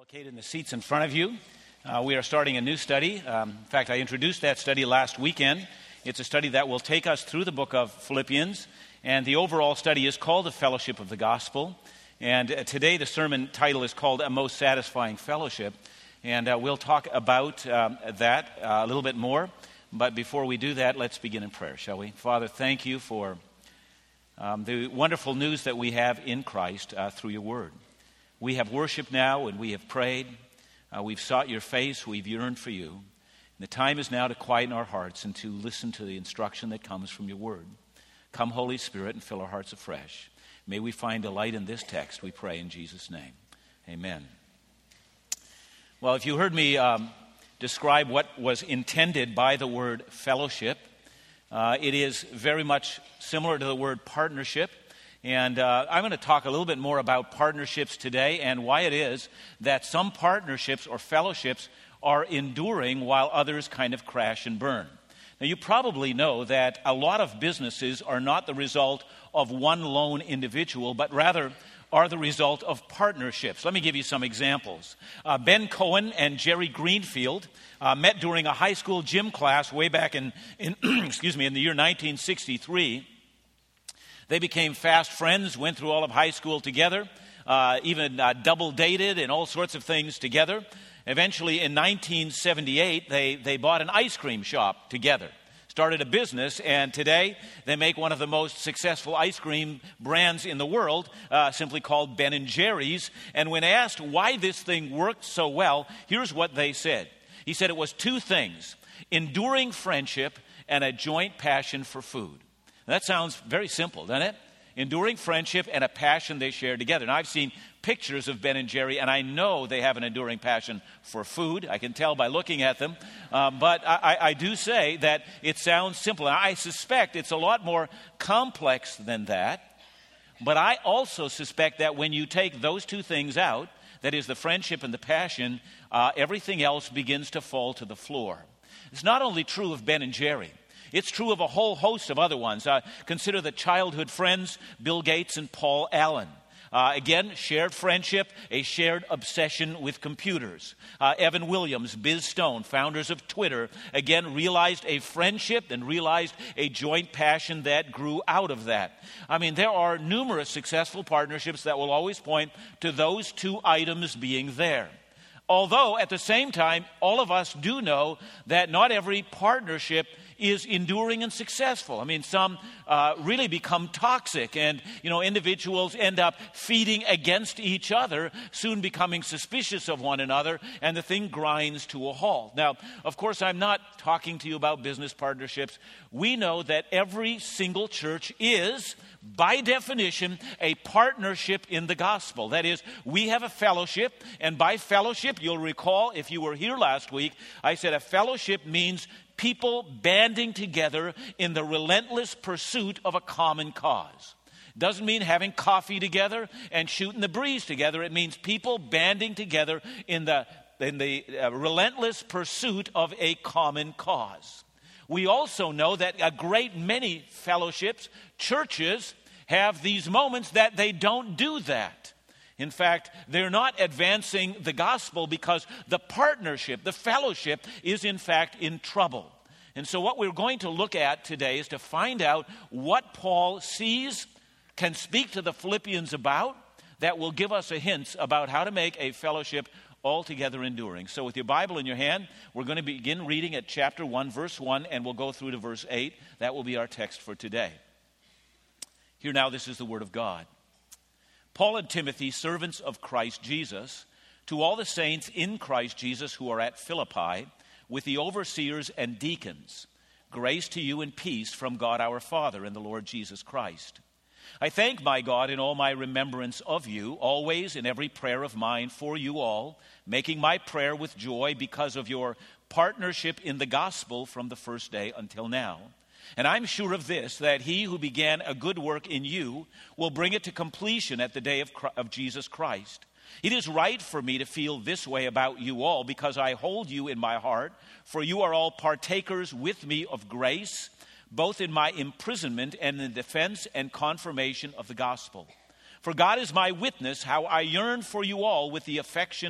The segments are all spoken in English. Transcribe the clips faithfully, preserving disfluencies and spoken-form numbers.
Located in the seats in front of you. Uh, we are starting a new study. Um, in fact, I introduced that study last weekend. It's a study that will take us through the book of Philippians, and the overall study is called The Fellowship of the Gospel. And uh, today the sermon title is called A Most Satisfying Fellowship, and uh, we'll talk about um, that uh, a little bit more. But before we do that, let's begin in prayer, shall we? Father, thank you for um, the wonderful news that we have in Christ uh, through your word. We have worshiped now and we have prayed. Uh, we've sought your face. We've yearned for you. And the time is now to quieten our hearts and to listen to the instruction that comes from your word. Come, Holy Spirit, and fill our hearts afresh. May we find delight in this text, we pray in Jesus' name. Amen. Well, if you heard me um, describe what was intended by the word fellowship, uh, it is very much similar to the word partnership. And uh, I'm going to talk a little bit more about partnerships today and why it is that some partnerships or fellowships are enduring while others kind of crash and burn. Now, you probably know that a lot of businesses are not the result of one lone individual, but rather are the result of partnerships. Let me give you some examples. Uh, Ben Cohen and Jerry Greenfield uh, met during a high school gym class way back in, in excuse me, in the year nineteen sixty-three. They became fast friends, went through all of high school together, uh, even uh, double dated and all sorts of things together. Eventually, in nineteen seventy-eight, they, they bought an ice cream shop together, started a business, and today they make one of the most successful ice cream brands in the world, uh, simply called Ben and Jerry's. And when asked why this thing worked so well, here's what they said. He said it was two things: enduring friendship and a joint passion for food. That sounds very simple, doesn't it? Enduring friendship and a passion they share together. Now, I've seen pictures of Ben and Jerry, and I know they have an enduring passion for food. I can tell by looking at them. Um, but I, I do say that it sounds simple. And I suspect it's a lot more complex than that. But I also suspect that when you take those two things out, that is the friendship and the passion, uh, everything else begins to fall to the floor. It's not only true of Ben and Jerry. It's true of a whole host of other ones. Uh, consider the childhood friends, Bill Gates and Paul Allen. Uh, again, shared friendship, a shared obsession with computers. Uh, Evan Williams, Biz Stone, founders of Twitter, again realized a friendship and realized a joint passion that grew out of that. I mean, there are numerous successful partnerships that will always point to those two items being there. Although, at the same time, all of us do know that not every partnership is enduring and successful. I mean, some uh, really become toxic, and, you know, individuals end up feeding against each other, soon becoming suspicious of one another, and the thing grinds to a halt. Now, of course, I'm not talking to you about business partnerships. We know that every single church is, by definition, a partnership in the gospel. That is, we have a fellowship, and by fellowship, you'll recall, if you were here last week, I said a fellowship means people banding together in the relentless pursuit of a common cause. Doesn't mean having coffee together and shooting the breeze together. It means people banding together in the, in the uh, relentless pursuit of a common cause. We also know that a great many fellowships, churches, have these moments that they don't do that. In fact, they're not advancing the gospel because the partnership, the fellowship, is in fact in trouble. And so what we're going to look at today is to find out what Paul sees, can speak to the Philippians about, that will give us a hint about how to make a fellowship altogether enduring. So with your Bible in your hand, we're going to begin reading at chapter one, verse one, and we'll go through to verse eight. That will be our text for today. Here now, this is the word of God. Paul and Timothy, servants of Christ Jesus, to all the saints in Christ Jesus who are at Philippi, with the overseers and deacons, grace to you and peace from God our Father and the Lord Jesus Christ. I thank my God in all my remembrance of you, always in every prayer of mine for you all, making my prayer with joy because of your partnership in the gospel from the first day until now. And I'm sure of this, that he who began a good work in you will bring it to completion at the day of, of Jesus Christ. It is right for me to feel this way about you all, because I hold you in my heart, for you are all partakers with me of grace, both in my imprisonment and in the defense and confirmation of the gospel. For God is my witness how I yearn for you all with the affection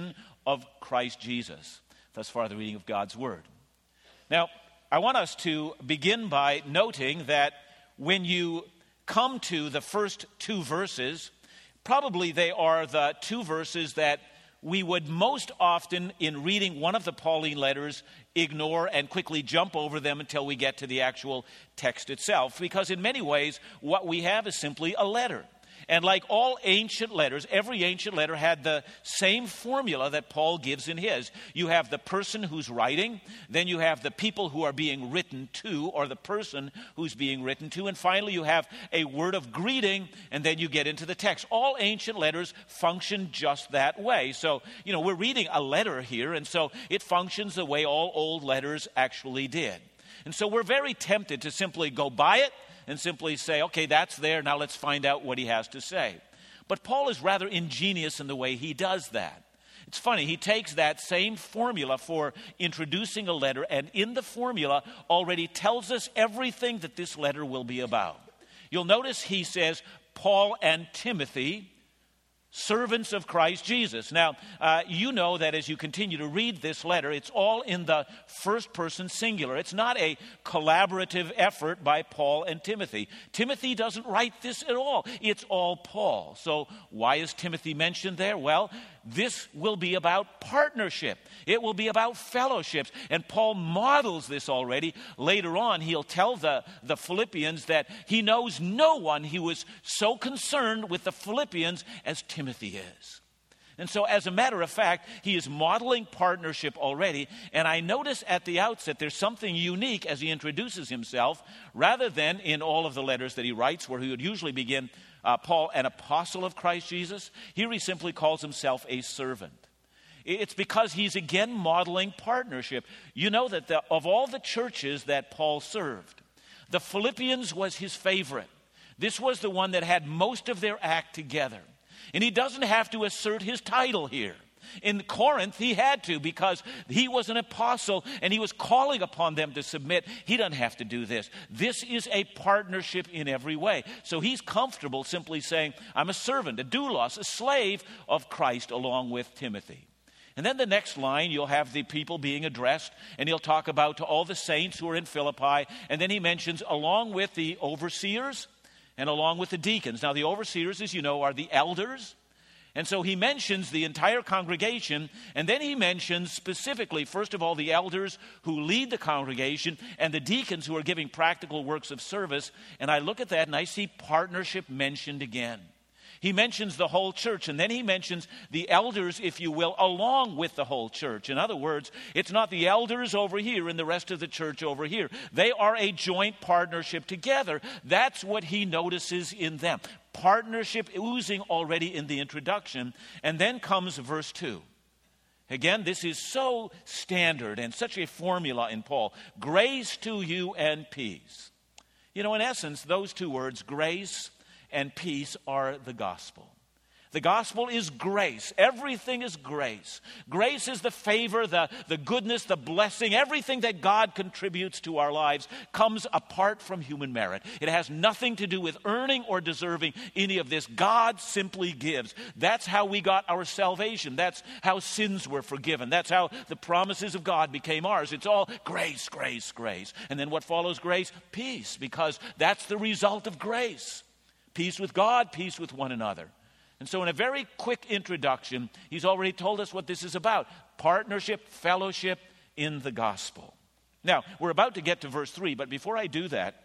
of Christ Jesus. Thus far, the reading of God's Word. Now, I want us to begin by noting that when you come to the first two verses, probably they are the two verses that we would most often, in reading one of the Pauline letters, ignore and quickly jump over them until we get to the actual text itself. Because in many ways, what we have is simply a letter. And like all ancient letters, every ancient letter had the same formula that Paul gives in his. You have the person who's writing, then you have the people who are being written to, or the person who's being written to, and finally you have a word of greeting, and then you get into the text. All ancient letters function just that way. So, you know, we're reading a letter here, and so it functions the way all old letters actually did. And so we're very tempted to simply go by it, and simply say, okay, that's there, now let's find out what he has to say. But Paul is rather ingenious in the way he does that. It's funny, he takes that same formula for introducing a letter, and in the formula already tells us everything that this letter will be about. You'll notice he says, Paul and Timothy, servants of Christ Jesus. Now, uh, you know that as you continue to read this letter, it's all in the first person singular. It's not a collaborative effort by Paul and Timothy. Timothy doesn't write this at all. It's all Paul. So why is Timothy mentioned there? Well, this will be about partnership. It will be about fellowships. And Paul models this already. Later on, he'll tell the, the Philippians that he knows no one who was so concerned with the Philippians as Timothy is. And so, as a matter of fact, he is modeling partnership already. And I notice at the outset there's something unique as he introduces himself, rather than in all of the letters that he writes, where he would usually begin, uh, Paul, an apostle of Christ Jesus. Here he simply calls himself a servant. It's because he's again modeling partnership. You know that the, of all the churches that Paul served, the Philippians was his favorite. This was the one that had most of their act together. And he doesn't have to assert his title here. In Corinth, he had to, because he was an apostle and he was calling upon them to submit. He doesn't have to do this. This is a partnership in every way. So he's comfortable simply saying, I'm a servant, a doulos, a slave of Christ, along with Timothy. And then the next line, you'll have the people being addressed, and he'll talk about to all the saints who are in Philippi. And then he mentions, along with the overseers and along with the deacons. Now, the overseers, as you know, are the elders. And so he mentions the entire congregation, and then he mentions specifically, first of all, the elders who lead the congregation and the deacons who are giving practical works of service. And I look at that and I see partnership mentioned again. He mentions the whole church, and then he mentions the elders, if you will, along with the whole church. In other words, it's not the elders over here and the rest of the church over here. They are a joint partnership together. That's what he notices in them. Partnership oozing already in the introduction. And then comes verse two. Again, this is so standard and such a formula in Paul. Grace to you and peace. You know, in essence, those two words, grace and peace, are the gospel. The gospel is grace. Everything is grace. Grace is the favor, the, the goodness, the blessing. Everything that God contributes to our lives comes apart from human merit. It has nothing to do with earning or deserving any of this. God simply gives. That's how we got our salvation. That's how sins were forgiven. That's how the promises of God became ours. It's all grace, grace, grace. And then what follows grace? Peace, because that's the result of grace. Peace with God, peace with one another. And so in a very quick introduction, he's already told us what this is about. Partnership, fellowship in the gospel. Now, we're about to get to verse three, but before I do that,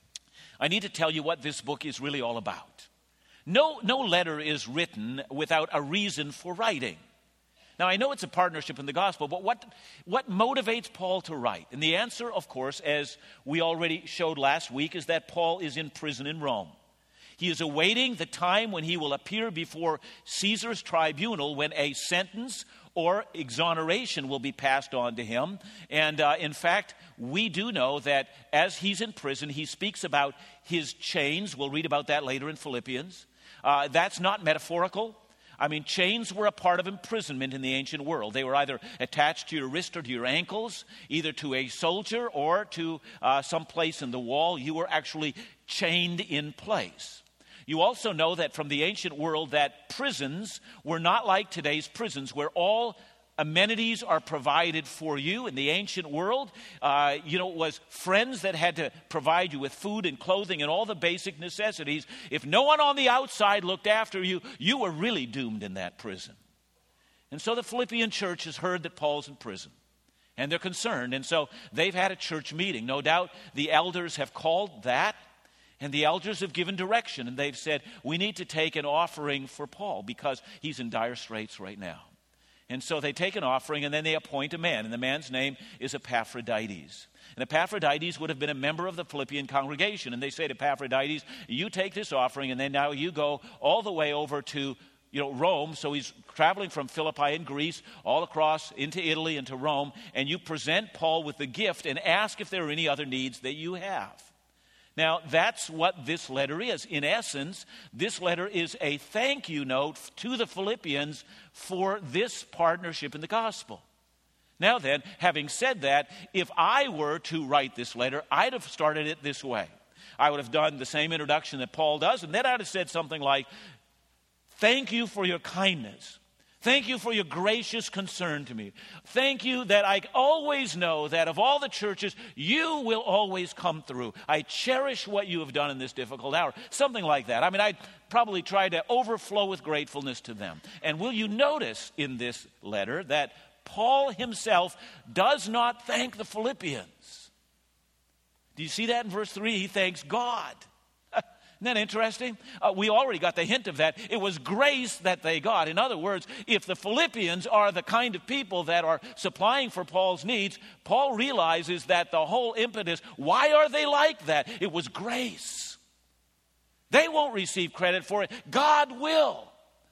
I need to tell you what this book is really all about. No, no letter is written without a reason for writing. Now, I know it's a partnership in the gospel, but what, what motivates Paul to write? And the answer, of course, as we already showed last week, is that Paul is in prison in Rome. He is awaiting the time when he will appear before Caesar's tribunal, when a sentence or exoneration will be passed on to him. And uh, in fact, we do know that as he's in prison, he speaks about his chains. We'll read about that later in Philippians. Uh, that's not metaphorical. I mean, chains were a part of imprisonment in the ancient world. They were either attached to your wrist or to your ankles, either to a soldier or to uh, some place in the wall. You were actually chained in place. You also know that from the ancient world that prisons were not like today's prisons, where all amenities are provided for you. In the ancient world, uh, you know, it was friends that had to provide you with food and clothing and all the basic necessities. If no one on the outside looked after you, you were really doomed in that prison. And so the Philippian church has heard that Paul's in prison, and they're concerned. And so they've had a church meeting. No doubt the elders have called that, and the elders have given direction, and they've said, we need to take an offering for Paul because he's in dire straits right now. And so they take an offering, and then they appoint a man, and the man's name is Epaphroditus. And Epaphroditus would have been a member of the Philippian congregation. And they say to Epaphroditus, you take this offering, and then now you go all the way over to you know, Rome. So he's traveling from Philippi in Greece all across into Italy and to Rome, and you present Paul with the gift and ask if there are any other needs that you have. Now, that's what this letter is. In essence, this letter is a thank you note to the Philippians for this partnership in the gospel. Now then, having said that, if I were to write this letter, I'd have started it this way. I would have done the same introduction that Paul does, and then I'd have said something like, thank you for your kindness. Thank you for your gracious concern to me. Thank you that I always know that of all the churches, you will always come through. I cherish what you have done in this difficult hour. Something like that. I mean, I'd probably try to overflow with gratefulness to them. And will you notice in this letter that Paul himself does not thank the Philippians? Do you see that in verse three? He thanks God. Isn't that interesting? Uh, we already got the hint of that. It was grace that they got. In other words, if the Philippians are the kind of people that are supplying for Paul's needs, Paul realizes that the whole impetus, why are they like that? It was grace. They won't receive credit for it. God will.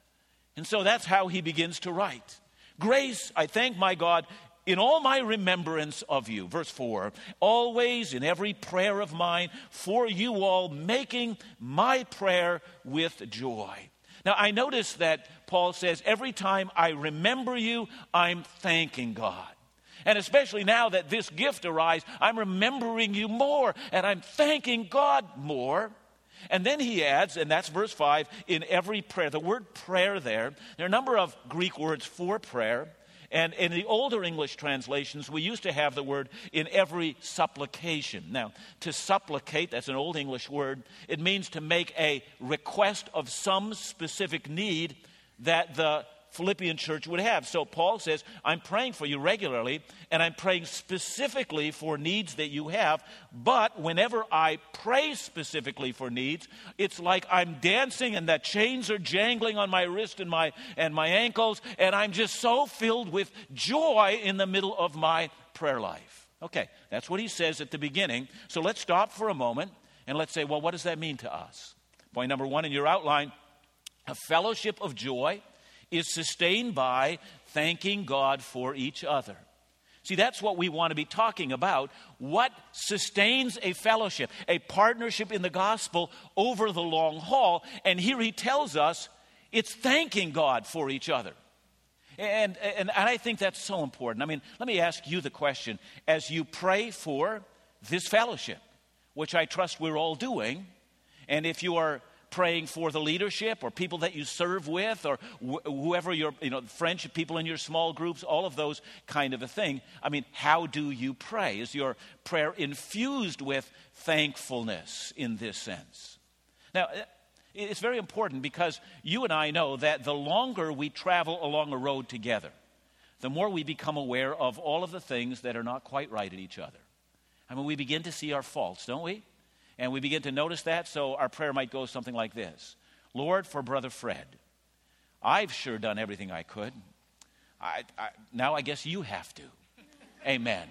And so that's how he begins to write. Grace, I thank my God in all my remembrance of you. Verse four, always in every prayer of mine for you all, making my prayer with joy. Now, I notice that Paul says, every time I remember you, I'm thanking God. And especially now that this gift arrives, I'm remembering you more, and I'm thanking God more. And then he adds, and that's verse five, in every prayer. The word prayer there, there are a number of Greek words for prayer. And in the older English translations, we used to have the word in every supplication. Now, to supplicate, that's an old English word. It means to make a request of some specific need that the Philippian church would have. So Paul says, I'm praying for you regularly, and I'm praying specifically for needs that you have. But whenever I pray specifically for needs, it's like I'm dancing and the chains are jangling on my wrist and my and my ankles, and I'm just so filled with joy in the middle of my prayer life. Okay, that's what he says at the beginning. So let's stop for a moment and let's say, well, what does that mean to us? Point number one in your outline, a fellowship of joy is sustained by thanking God for each other. See, that's what we want to be talking about. What sustains a fellowship, a partnership in the gospel over the long haul? And here he tells us it's thanking God for each other. And, and, and I think that's so important. I mean, let me ask you the question. As you pray for this fellowship, which I trust we're all doing, and if you are praying for the leadership or people that you serve with or wh- whoever your, you know, friendship, people in your small groups, all of those kind of a thing. I mean, how do you pray? Is your prayer infused with thankfulness in this sense? Now, it's very important because you and I know that the longer we travel along a road together, the more we become aware of all of the things that are not quite right in each other. I mean, we begin to see our faults, don't we? And we begin to notice that, so our prayer might go something like this. Lord, for Brother Fred, I've sure done everything I could. I, I, now I guess you have to. Amen.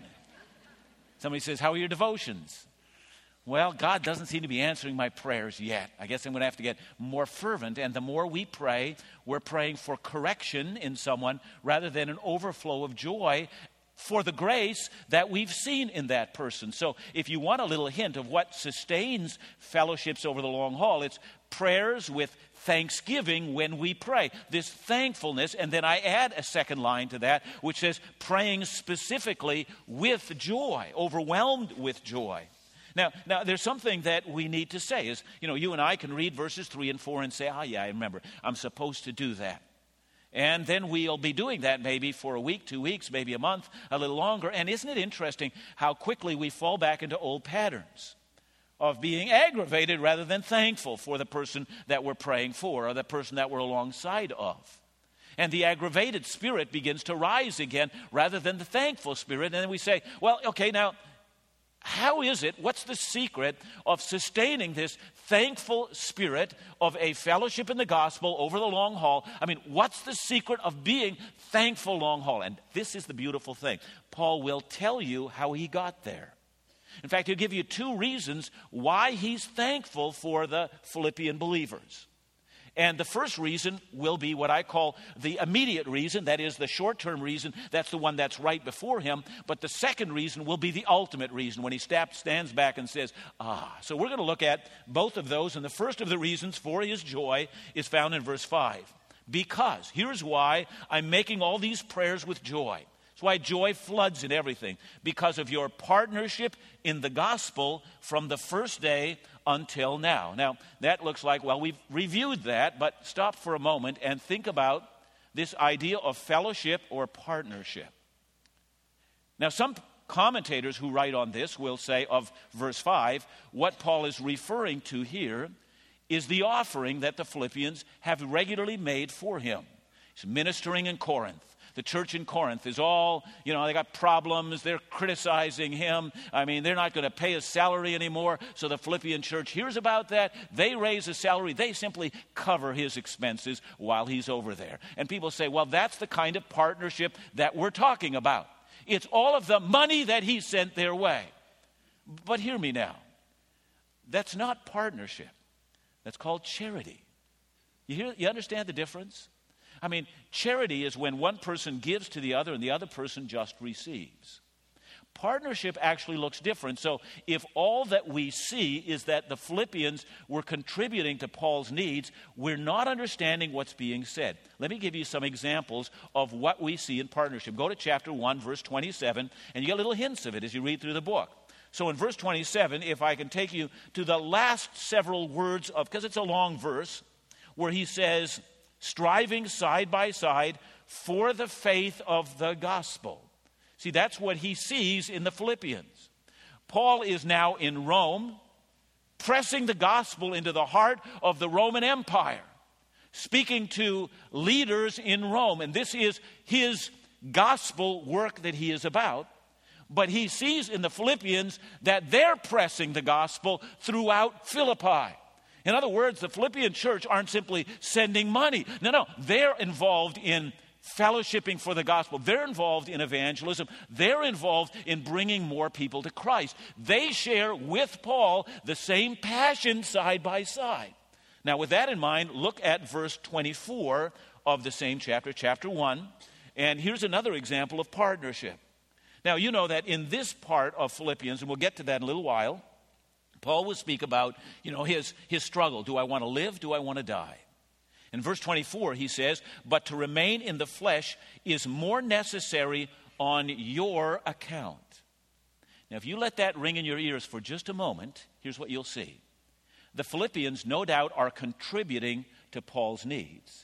Somebody says, how are your devotions? Well, God doesn't seem to be answering my prayers yet. I guess I'm going to have to get more fervent. And the more we pray, we're praying for correction in someone rather than an overflow of joy for the grace that we've seen in that person. So if you want a little hint of what sustains fellowships over the long haul, it's prayers with thanksgiving when we pray. This thankfulness, and then I add a second line to that, which says praying specifically with joy, overwhelmed with joy. Now, now, there's something that we need to say is, you know, you and I can read verses three and four and say, ah, yeah, I remember, I'm supposed to do that. And then we'll be doing that maybe for a week, two weeks, maybe a month, a little longer. And isn't it interesting how quickly we fall back into old patterns of being aggravated rather than thankful for the person that we're praying for or the person that we're alongside of. And the aggravated spirit begins to rise again rather than the thankful spirit. And then we say, well, okay, now, how is it, what's the secret of sustaining this thankful spirit of a fellowship in the gospel over the long haul? I mean, what's the secret of being thankful long haul? And this is the beautiful thing. Paul will tell you how he got there. In fact, he'll give you two reasons why he's thankful for the Philippian believers. And the first reason will be what I call the immediate reason, that is the short-term reason. That's the one that's right before him. But the second reason will be the ultimate reason when he stands back and says, ah. So we're going to look at both of those. And the first of the reasons for his joy is found in verse five. Because, here's why I'm making all these prayers with joy. That's why joy floods in everything. Because of your partnership in the gospel from the first day until now. Now, that looks like, well, we've reviewed that, but stop for a moment and think about this idea of fellowship or partnership. Now, some commentators who write on this will say of verse five, what Paul is referring to here is the offering that the Philippians have regularly made for him. He's ministering in Corinth. The church in Corinth is all, you know, they got problems. They're criticizing him. I mean, they're not going to pay his salary anymore. So the Philippian church hears about that. They raise his salary. They simply cover his expenses while he's over there. And people say, well, that's the kind of partnership that we're talking about. It's all of the money that he sent their way. But hear me now. That's not partnership. That's called charity. You hear, you understand the difference? I mean, charity is when one person gives to the other and the other person just receives. Partnership actually looks different. So if all that we see is that the Philippians were contributing to Paul's needs, we're not understanding what's being said. Let me give you some examples of what we see in partnership. Go to chapter one, verse twenty-seven, and you get little hints of it as you read through the book. So in verse twenty-seven, if I can take you to the last several words of, because it's a long verse, where he says, striving side by side for the faith of the gospel. See, that's what he sees in the Philippians. Paul is now in Rome, pressing the gospel into the heart of the Roman Empire, speaking to leaders in Rome. And this is his gospel work that he is about. But he sees in the Philippians that they're pressing the gospel throughout Philippi. In other words, the Philippian church aren't simply sending money. No, no, they're involved in fellowshipping for the gospel. They're involved in evangelism. They're involved in bringing more people to Christ. They share with Paul the same passion side by side. Now, with that in mind, look at verse twenty-four of the same chapter, chapter one. And here's another example of partnership. Now, you know that in this part of Philippians, and we'll get to that in a little while, Paul will speak about, you know, his, his struggle. Do I want to live? Do I want to die? In verse twenty-four, he says, but to remain in the flesh is more necessary on your account. Now, if you let that ring in your ears for just a moment, here's what you'll see. The Philippians, no doubt, are contributing to Paul's needs.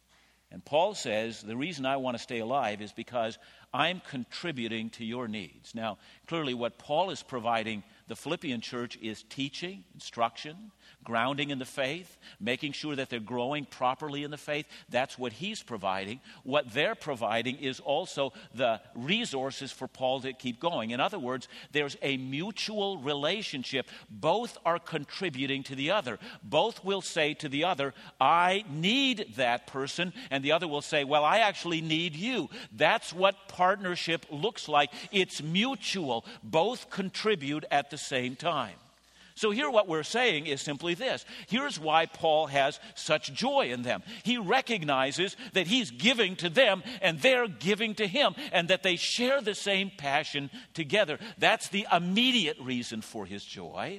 And Paul says, the reason I want to stay alive is because I'm contributing to your needs. Now, clearly what Paul is providing the Philippian church is teaching, instruction, grounding in the faith, making sure that they're growing properly in the faith. That's what he's providing. What they're providing is also the resources for Paul to keep going. In other words, there's a mutual relationship. Both are contributing to the other. Both will say to the other, I need that person. And the other will say, well, I actually need you. That's what partnership looks like. It's mutual. Both contribute at the same time. So here what we're saying is simply this. Here's why Paul has such joy in them. He recognizes that he's giving to them and they're giving to him, and that they share the same passion together. That's the immediate reason for his joy,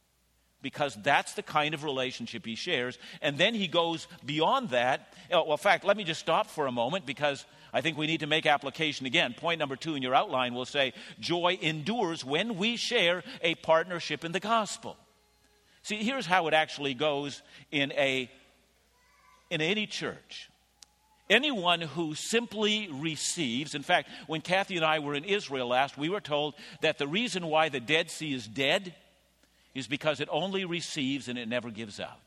because that's the kind of relationship he shares. And then he goes beyond that. Well, in fact, let me just stop for a moment, because I think we need to make application again. Point number two in your outline will say, joy endures when we share a partnership in the gospel. See, here's how it actually goes in a in any church. Anyone who simply receives, in fact, when Kathy and I were in Israel last, we were told that the reason why the Dead Sea is dead is because it only receives and it never gives out.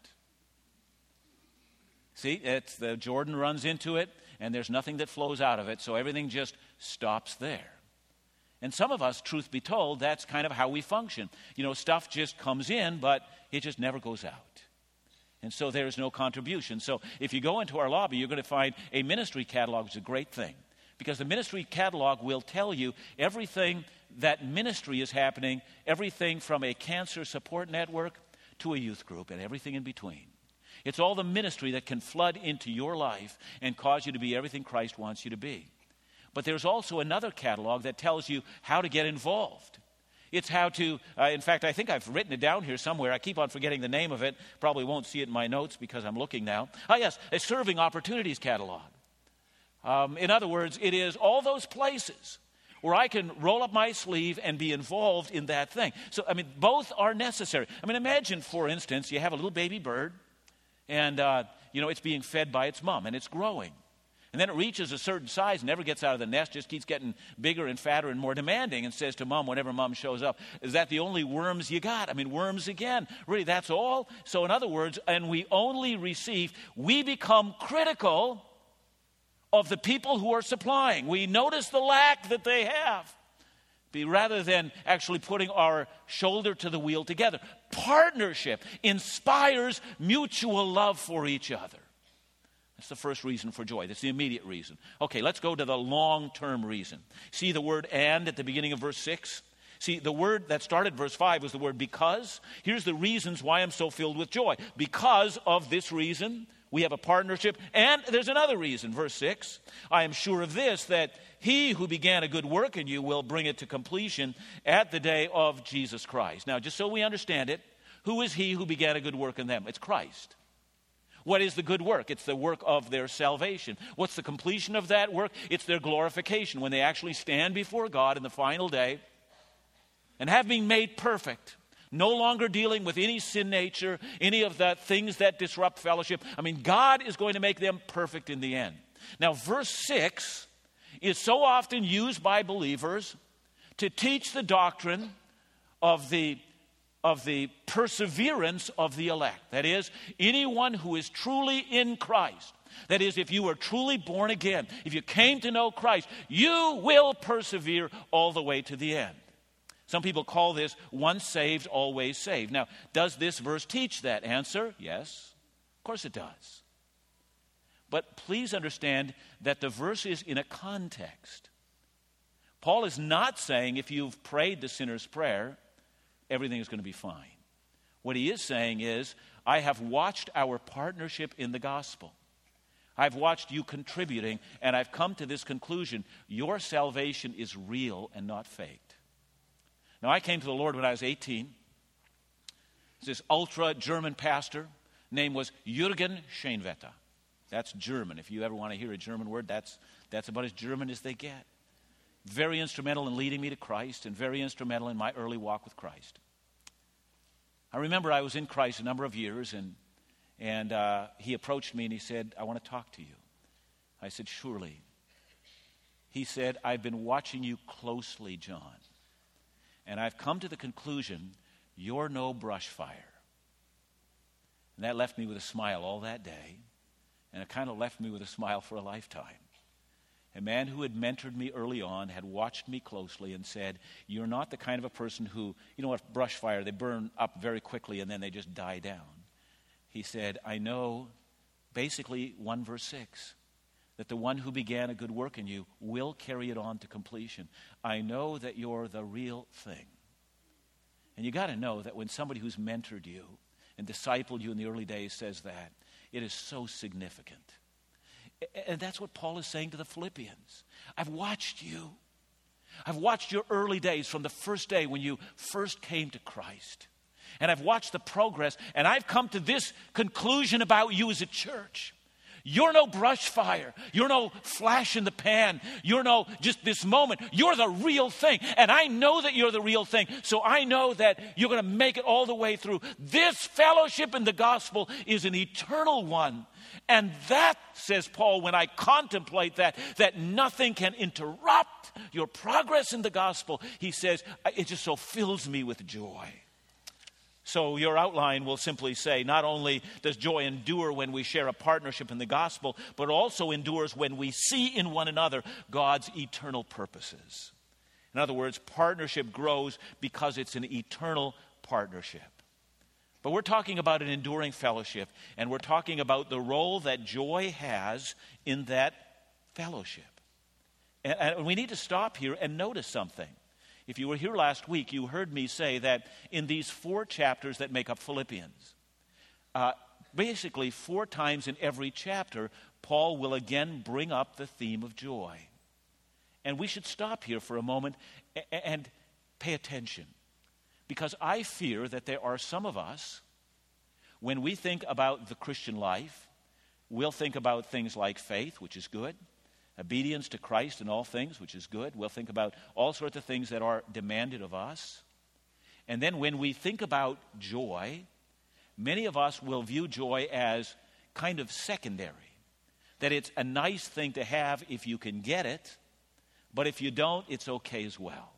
See, it's, the Jordan runs into it, and there's nothing that flows out of it, so everything just stops there. And some of us, truth be told, that's kind of how we function. You know, stuff just comes in, but it just never goes out. And so there is no contribution. So if you go into our lobby, you're going to find a ministry catalog, which is a great thing. Because the ministry catalog will tell you everything that ministry is happening, everything from a cancer support network to a youth group and everything in between. It's all the ministry that can flood into your life and cause you to be everything Christ wants you to be. But there's also another catalog that tells you how to get involved. It's how to, uh, in fact, I think I've written it down here somewhere. I keep on forgetting the name of it. Probably won't see it in my notes because I'm looking now. Ah, yes, a serving opportunities catalog. Um, in other words, it is all those places where I can roll up my sleeve and be involved in that thing. So, I mean, both are necessary. I mean, imagine, for instance, you have a little baby bird, and, uh, you know, it's being fed by its mom, and it's growing. And then it reaches a certain size, never gets out of the nest, just keeps getting bigger and fatter and more demanding, and says to mom whenever mom shows up, is that the only worms you got? I mean, worms again. Really, that's all? So in other words, and we only receive, we become critical of the people who are supplying. We notice the lack that they have, be rather than actually putting our shoulder to the wheel together. Partnership inspires mutual love for each other. That's the first reason for joy. That's the immediate reason. Okay, let's go to the long-term reason. See the word "and" at the beginning of verse six? See, the word that started verse five was the word "because." Here's the reasons why I'm so filled with joy. Because of this reason, we have a partnership. And there's another reason, verse six. I am sure of this, that he who began a good work in you will bring it to completion at the day of Jesus Christ. Now, just so we understand it, who is he who began a good work in them? It's Christ. What is the good work? It's the work of their salvation. What's the completion of that work? It's their glorification, when they actually stand before God in the final day and have been made perfect, no longer dealing with any sin nature, any of the things that disrupt fellowship. I mean, God is going to make them perfect in the end. Now, verse six is so often used by believers to teach the doctrine of the of the perseverance of the elect. That is, anyone who is truly in Christ. That is, if you are truly born again, if you came to know Christ, you will persevere all the way to the end. Some people call this once saved, always saved. Now, does this verse teach that? Answer, yes. Of course it does. But please understand that the verse is in a context. Paul is not saying if you've prayed the sinner's prayer, everything is going to be fine. What he is saying is, I have watched our partnership in the gospel. I've watched you contributing, and I've come to this conclusion. Your salvation is real and not faked. Now, I came to the Lord when I was eighteen. This ultra-German pastor, name was Jürgen Scheinwetter. That's German. If you ever want to hear a German word, that's, that's about as German as they get. Very instrumental in leading me to Christ and very instrumental in my early walk with Christ. I remember I was in Christ a number of years, and, and uh, he approached me and he said, I want to talk to you. I said, surely. He said, I've been watching you closely, John, and I've come to the conclusion you're no brush fire. And that left me with a smile all that day, and it kind of left me with a smile for a lifetime. A man who had mentored me early on had watched me closely and said, you're not the kind of a person who, you know what, brush fire, they burn up very quickly and then they just die down. He said, I know, basically one verse six, that the one who began a good work in you will carry it on to completion. I know that you're the real thing. And you got to know that when somebody who's mentored you and discipled you in the early days says that, it is so significant. And that's what Paul is saying to the Philippians. I've watched you. I've watched your early days from the first day when you first came to Christ. And I've watched the progress, and I've come to this conclusion about you as a church. You're no brush fire. You're no flash in the pan. You're no just this moment. You're the real thing. And I know that you're the real thing. So I know that you're going to make it all the way through. This fellowship in the gospel is an eternal one. And that, says Paul, when I contemplate that, that nothing can interrupt your progress in the gospel, he says, it just so fills me with joy. So your outline will simply say, not only does joy endure when we share a partnership in the gospel, but also endures when we see in one another God's eternal purposes. In other words, partnership grows because it's an eternal partnership. But we're talking about an enduring fellowship, and we're talking about the role that joy has in that fellowship. And, and we need to stop here and notice something. If you were here last week, you heard me say that in these four chapters that make up Philippians, uh, basically four times in every chapter, Paul will again bring up the theme of joy. And we should stop here for a moment and, and pay attention. Because I fear that there are some of us, when we think about the Christian life, we'll think about things like faith, which is good, obedience to Christ in all things, which is good. We'll think about all sorts of things that are demanded of us. And then when we think about joy, many of us will view joy as kind of secondary. That it's a nice thing to have if you can get it, but if you don't, it's okay as well.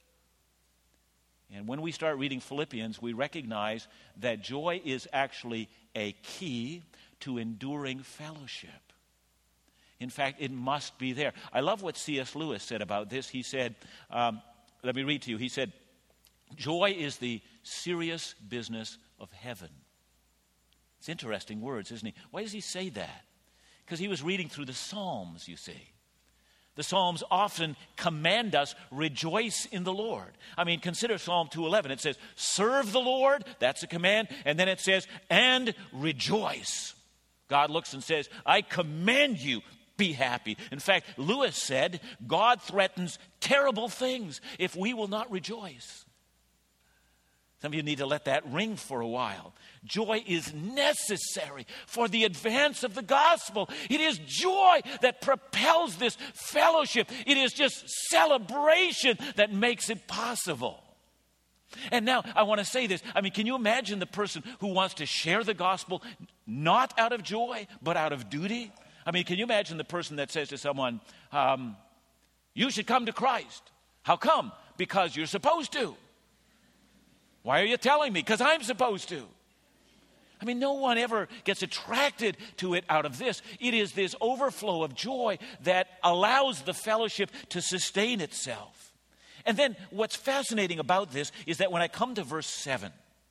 And when we start reading Philippians, we recognize that joy is actually a key to enduring fellowship. In fact, it must be there. I love what C S Lewis said about this. He said, um, let me read to you. He said, joy is the serious business of heaven. It's interesting words, isn't he? Why does he say that? Because he was reading through the Psalms, you see. The Psalms often command us, rejoice in the Lord. I mean, consider Psalm two eleven. It says, serve the Lord. That's a command. And then it says, and rejoice. God looks and says, I command you, be happy. In fact, Lewis said, God threatens terrible things if we will not rejoice. Some of you need to let that ring for a while. Joy is necessary for the advance of the gospel. It is joy that propels this fellowship. It is just celebration that makes it possible. And now I want to say this. I mean, can you imagine the person who wants to share the gospel not out of joy, but out of duty? I mean, can you imagine the person that says to someone, um, you should come to Christ. How come? Because you're supposed to. Why are you telling me? Because I'm supposed to. I mean, no one ever gets attracted to it out of this. It is this overflow of joy that allows the fellowship to sustain itself. And then what's fascinating about this is that when I come to verse seven,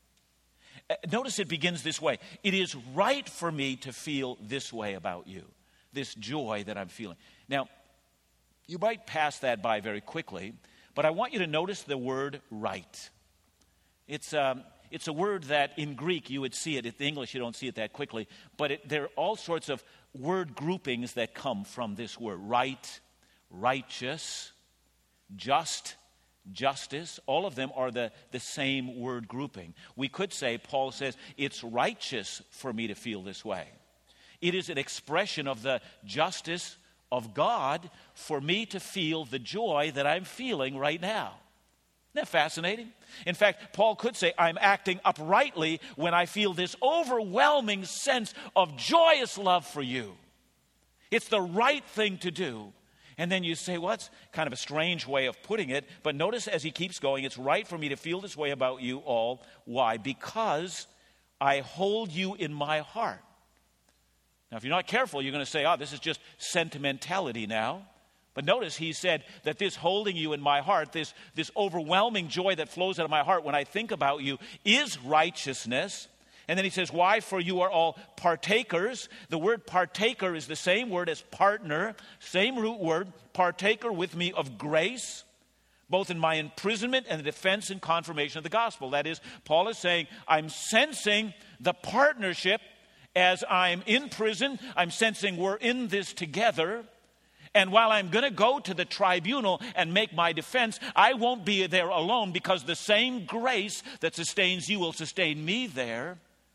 notice it begins this way. It is right for me to feel this way about you, this joy that I'm feeling. Now, you might pass that by very quickly, but I want you to notice the word right. It's um, it's a word that in Greek you would see it. In English you don't see it that quickly. But it, there are all sorts of word groupings that come from this word. Right, righteous, just, justice. All of them are the, the same word grouping. We could say, Paul says, it's righteous for me to feel this way. It is an expression of the justice of God for me to feel the joy that I'm feeling right now. Isn't that fascinating? In fact, Paul could say, I'm acting uprightly when I feel this overwhelming sense of joyous love for you. It's the right thing to do. And then you say, well, that's kind of a strange way of putting it. But notice as he keeps going, it's right for me to feel this way about you all. Why? Because I hold you in my heart. Now, if you're not careful, you're going to say, oh, this is just sentimentality now. But notice he said that this holding you in my heart, this, this overwhelming joy that flows out of my heart when I think about you is righteousness. And then he says, why? For you are all partakers. The word partaker is the same word as partner, same root word, partaker with me of grace, both in my imprisonment and the defense and confirmation of the gospel. That is, Paul is saying, I'm sensing the partnership as I'm in prison. I'm sensing we're in this together. And while I'm going to go to the tribunal and make my defense, I won't be there alone because the same grace that sustains you will sustain me there.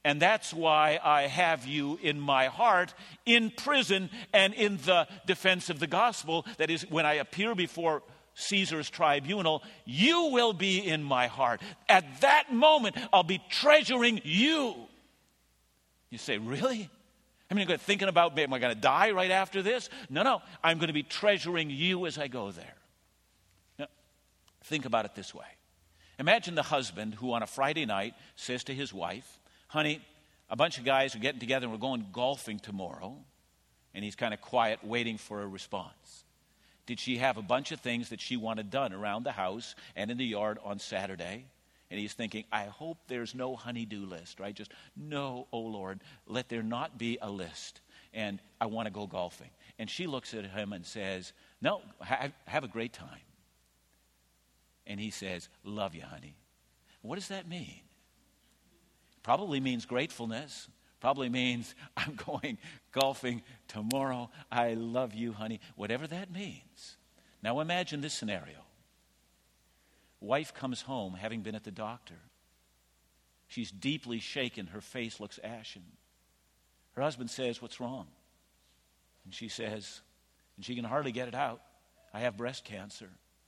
And that's why I have you in my heart, in prison and in the defense of the gospel. That is, when I appear before Caesar's tribunal, you will be in my heart. At that moment, I'll be treasuring you. You say, really? I mean, I'm thinking about, am I going to die right after this? No, no. I'm going to be treasuring you as I go there. Now, think about it this way. Imagine the husband who on a Friday night says to his wife, honey, a bunch of guys are getting together and we're going golfing tomorrow. And he's kind of quiet, waiting for a response. Did she have a bunch of things that she wanted done around the house and in the yard on Saturday? And he's thinking, I hope there's no honey-do list, right? Just, no, oh Lord, let there not be a list. And I want to go golfing. And she looks at him and says, no, have, have a great time. And he says, love you, honey. What does that mean? Probably means gratefulness. Probably means I'm going golfing tomorrow. I love you, honey. Whatever that means. Now imagine this scenario. Wife comes home having been at the doctor. She's deeply shaken. Her face looks ashen. Her husband says, what's wrong? And she says, and she can hardly get it out, I have breast cancer.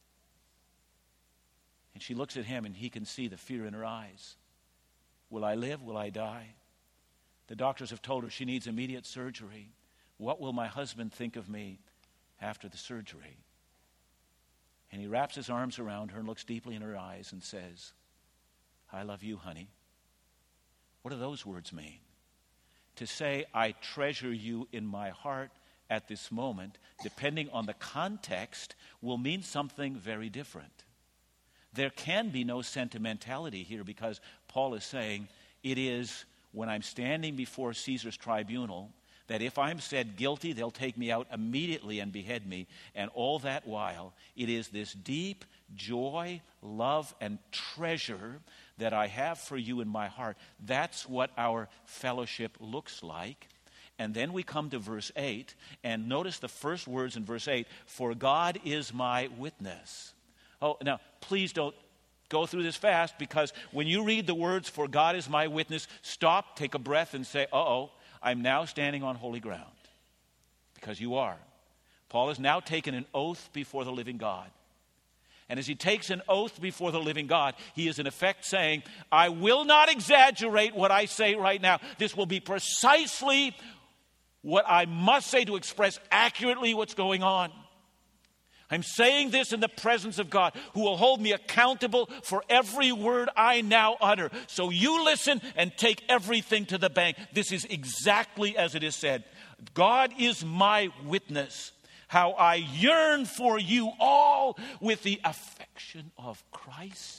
And she looks at him and he can see the fear in her eyes. Will I live? Will I die? The doctors have told her she needs immediate surgery. What will my husband think of me after the surgery? And he wraps his arms around her and looks deeply in her eyes and says, I love you, honey. What do those words mean? To say, I treasure you in my heart at this moment, depending on the context, will mean something very different. There can be no sentimentality here because Paul is saying it is when I'm standing before Caesar's tribunal that if I'm said guilty, they'll take me out immediately and behead me. And all that while, it is this deep joy, love, and treasure that I have for you in my heart. That's what our fellowship looks like. And then we come to verse eight, and notice the first words in verse eight, for God is my witness. Oh, now, please don't go through this fast, because when you read the words, for God is my witness, stop, take a breath, and say, uh-oh, I'm now standing on holy ground. Because you are. Paul has now taken an oath before the living God. And as he takes an oath before the living God, he is in effect saying, I will not exaggerate what I say right now. This will be precisely what I must say to express accurately what's going on. I'm saying this in the presence of God, who will hold me accountable for every word I now utter. So you listen and take everything to the bank. This is exactly as it is said. God is my witness, how I yearn for you all with the affection of Christ.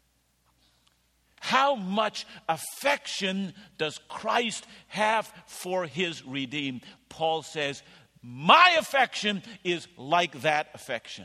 How much affection does Christ have for his redeemed? Paul says, my affection is like that affection.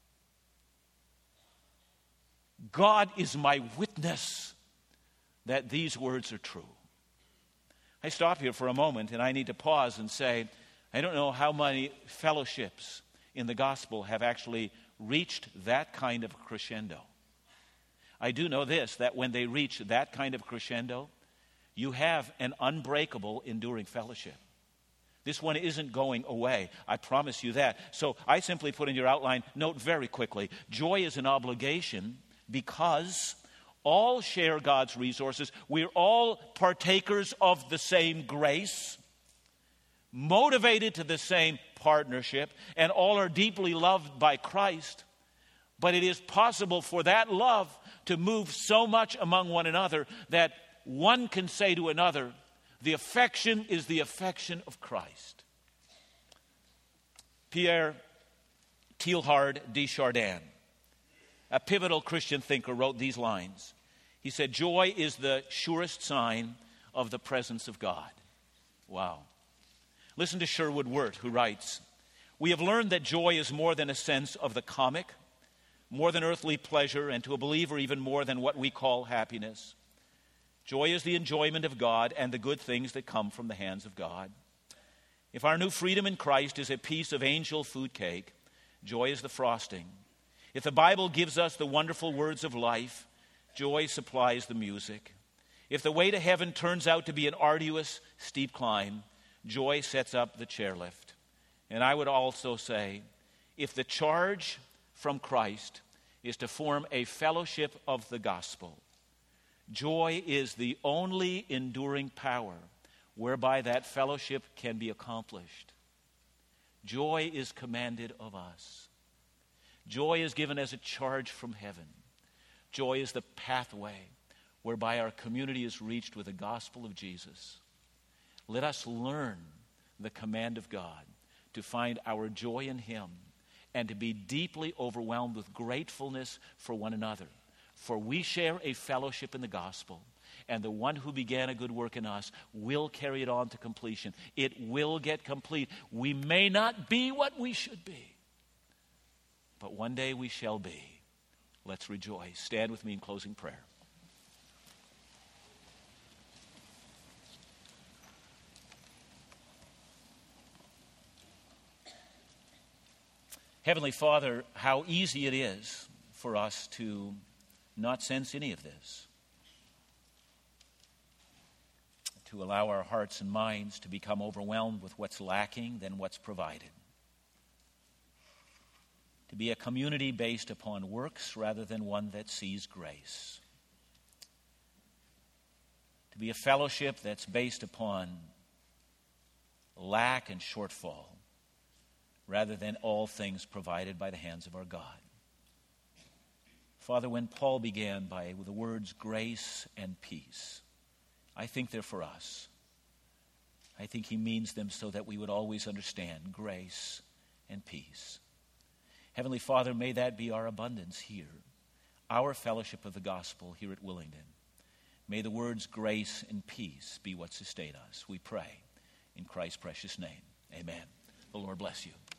God is my witness that these words are true. I stop here for a moment and I need to pause and say, I don't know how many fellowships in the gospel have actually reached that kind of crescendo. I do know this, that when they reach that kind of crescendo, you have an unbreakable, enduring fellowship. This one isn't going away. I promise you that. So I simply put in your outline, note very quickly, joy is an obligation because all share God's resources. We're all partakers of the same grace, motivated to the same partnership, and all are deeply loved by Christ. But it is possible for that love to move so much among one another that one can say to another, the affection is the affection of Christ. Pierre Teilhard de Chardin, a pivotal Christian thinker, wrote these lines. He said, joy is the surest sign of the presence of God. Wow. Listen to Sherwood Wirt, who writes, we have learned that joy is more than a sense of the comic, more than earthly pleasure, and to a believer even more than what we call happiness. Joy is the enjoyment of God and the good things that come from the hands of God. If our new freedom in Christ is a piece of angel food cake, joy is the frosting. If the Bible gives us the wonderful words of life, joy supplies the music. If the way to heaven turns out to be an arduous, steep climb, joy sets up the chairlift. And I would also say, if the charge from Christ is to form a fellowship of the gospel, joy is the only enduring power whereby that fellowship can be accomplished. Joy is commanded of us. Joy is given as a charge from heaven. Joy is the pathway whereby our community is reached with the gospel of Jesus. Let us learn the command of God to find our joy in Him and to be deeply overwhelmed with gratefulness for one another. For we share a fellowship in the gospel, and the one who began a good work in us will carry it on to completion. It will get complete. We may not be what we should be, but one day we shall be. Let's rejoice. Stand with me in closing prayer. Heavenly Father, how easy it is for us to not sense any of this, to allow our hearts and minds to become overwhelmed with what's lacking than what's provided, to be a community based upon works rather than one that sees grace, to be a fellowship that's based upon lack and shortfall rather than all things provided by the hands of our God. Father, when Paul began by the words grace and peace, I think they're for us. I think he means them so that we would always understand grace and peace. Heavenly Father, may that be our abundance here, our fellowship of the gospel here at Willingdon. May the words grace and peace be what sustain us. We pray in Christ's precious name. Amen. The Lord bless you.